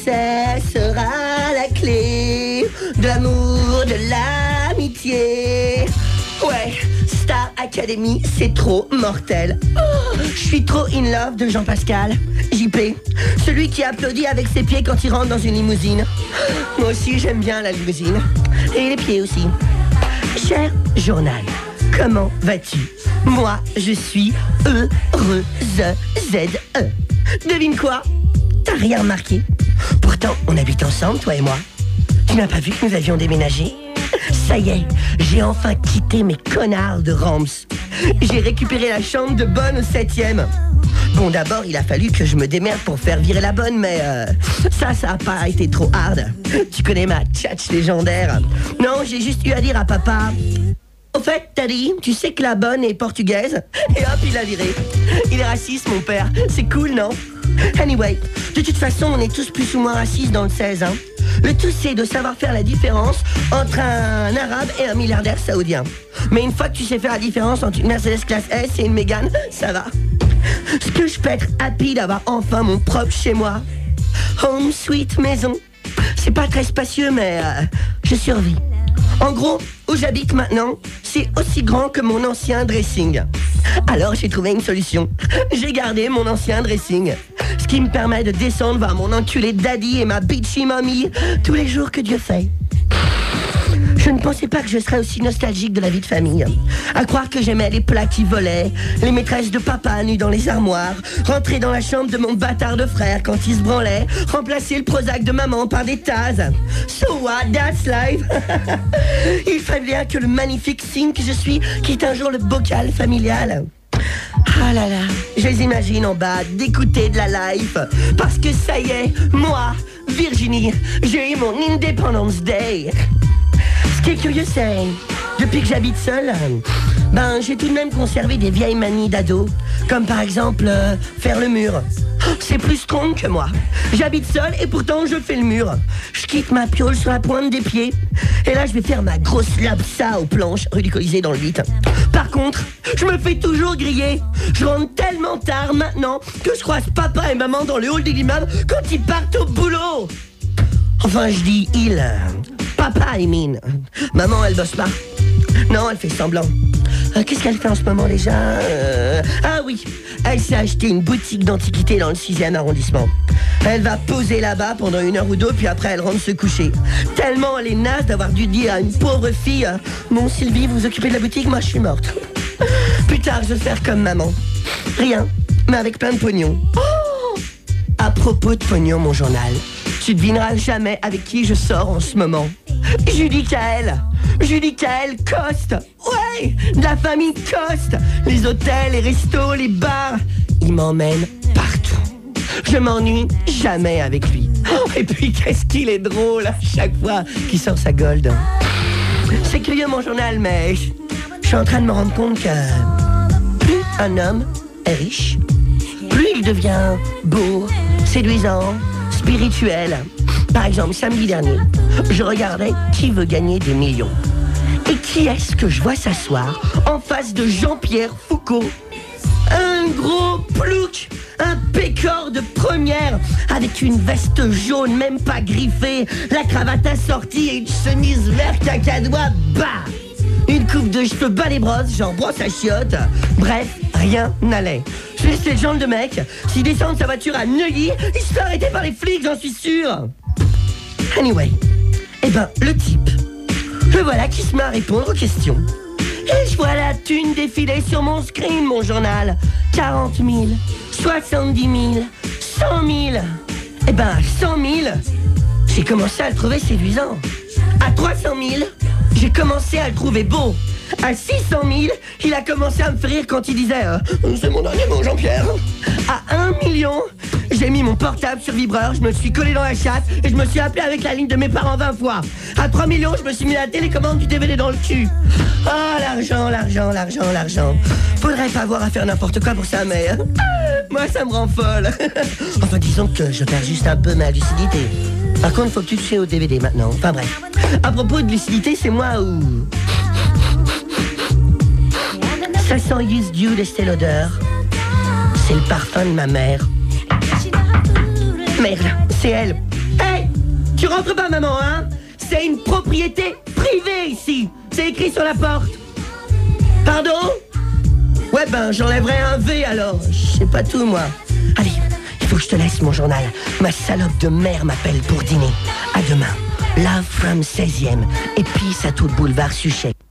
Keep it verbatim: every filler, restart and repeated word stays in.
succès sera la clé de l'amour, de l'amitié. Ouais, Star Academy, c'est trop mortel. Oh, je suis trop in love de Jean-Pascal. J P, celui qui applaudit avec ses pieds quand il rentre dans une limousine. Moi aussi, j'aime bien la limousine. Et les pieds aussi. Cher journal, comment vas-tu? Moi, je suis heureuse, Z E. Devine quoi? T'as rien remarqué? Pourtant, on habite ensemble, toi et moi. Tu n'as pas vu que nous avions déménagé? Ça y est, j'ai enfin quitté mes connards de Rams. J'ai récupéré la chambre de Bonne au septième. Bon, d'abord, il a fallu que je me démerde pour faire virer la Bonne, mais euh, ça, ça a pas été trop hard. Tu connais ma tchatch légendaire. Non, j'ai juste eu à dire à papa... Au fait, t'as dit, tu sais que la Bonne est portugaise? Et hop, il a viré. Il est raciste, mon père. C'est cool, non? Anyway, de toute façon, on est tous plus ou moins racistes dans le seize, hein. Le tout, c'est de savoir faire la différence entre un arabe et un milliardaire saoudien. Mais une fois que tu sais faire la différence entre une Mercedes classe S et une Mégane, ça va. Ce que je peux être happy d'avoir enfin mon propre chez moi. Home sweet maison. C'est pas très spacieux, mais euh, je survis. En gros, où j'habite maintenant, c'est aussi grand que mon ancien dressing. Alors j'ai trouvé une solution. J'ai gardé mon ancien dressing. Ce qui me permet de descendre voir mon enculé daddy et ma bitchy mommy tous les jours que Dieu fait. Je ne pensais pas que je serais aussi nostalgique de la vie de famille. À croire que j'aimais les plats qui volaient, les maîtresses de papa nues dans les armoires, rentrer dans la chambre de mon bâtard de frère quand il se branlait, remplacer le Prozac de maman par des tasses. So what, that's life. Il fallait bien que le magnifique signe que je suis quitte un jour le bocal familial. Ah là là, je les imagine en bas d'écouter de la life. Parce que ça y est, moi, Virginie, j'ai eu mon Independence Day. Ce qui est curieux, c'est depuis que j'habite seule, ben j'ai tout de même conservé des vieilles manies d'ado, comme par exemple euh, faire le mur. C'est plus strong que moi. J'habite seule et pourtant je fais le mur. Je quitte ma piole sur la pointe des pieds. Et là je vais faire ma grosse lapsa aux planches, rue du Colisée dans le huit. Par contre, je me fais toujours griller. Je rentre tellement tard maintenant que je croise papa et maman dans le hall de l'immeuble quand ils partent au boulot. Enfin je dis il... Euh, Papa, I mean. Maman, elle bosse pas. Non, elle fait semblant. Euh, qu'est-ce qu'elle fait en ce moment déjà euh... Ah oui, elle s'est acheté une boutique d'antiquités dans le sixième arrondissement. Elle va poser là-bas pendant une heure ou deux, puis après elle rentre se coucher. Tellement elle est naze d'avoir dû dire à une pauvre fille euh, Mon Sylvie, vous vous occupez de la boutique, moi je suis morte. Plus tard, je vais faire comme maman. Rien, mais avec plein de pognon. Oh, à propos de pognon, mon journal, tu devineras jamais avec qui je sors en ce moment. Julie Kael. Julie Kael Coste. Ouais, de la famille Coste. Les hôtels, les restos, les bars. Il m'emmène partout. Je m'ennuie jamais avec lui. Oh, et puis qu'est-ce qu'il est drôle à chaque fois qu'il sort sa gold. C'est curieux mon journal, mais je, je suis en train de me rendre compte que plus un homme est riche, plus il devient beau, séduisant, spirituel. Par exemple, samedi dernier, je regardais Qui veut gagner des millions. Et qui est-ce que je vois s'asseoir en face de Jean-Pierre Foucault? Un gros plouc, un pécor de première, avec une veste jaune, même pas griffée, la cravate assortie et une chemise vert cacadois, bah! Une coupe de cheveux bas les brosses, genre brosse à chiottes. Bref, rien n'allait. C'est le genre de mec, s'il descend de sa voiture à Neuilly, il se fait arrêter par les flics, j'en suis sûr. Anyway, eh ben, le type, le voilà qui se met à répondre aux questions. Et je vois la thune défiler sur mon screen, mon journal. quarante mille, soixante-dix mille, cent mille. Eh ben, à cent mille, j'ai commencé à le trouver séduisant. À trois cent mille, j'ai commencé à le trouver beau. À six cent mille, il a commencé à me faire rire quand il disait euh, « C'est mon dernier mot, Jean-Pierre ». À un million, j'ai mis mon portable sur vibreur, je me suis collé dans la chatte et je me suis appelé avec la ligne de mes parents vingt fois. À trois millions, je me suis mis la télécommande du D V D dans le cul. Ah, l'argent, l'argent, l'argent, l'argent. Faudrait pas avoir à faire n'importe quoi pour ça, mais... Euh, moi, ça me rend folle. Enfin, disons que je perds juste un peu ma lucidité. Par contre, faut que tu touches au D V D maintenant. Enfin bref. À propos de lucidité, c'est moi où... Ça sent Use Dew d'Estée Lauder. C'est le parfum de ma mère. Merde, c'est elle. Tu rentres pas, maman, hein? C'est une propriété privée ici. C'est écrit sur la porte. Pardon? Ouais, ben, j'enlèverai un V alors. Je sais pas tout, moi. Allez, il faut que je te laisse, mon journal. Ma salope de mère m'appelle pour dîner. À demain. Love from seizième. Et puis, ça tout le boulevard Suchet.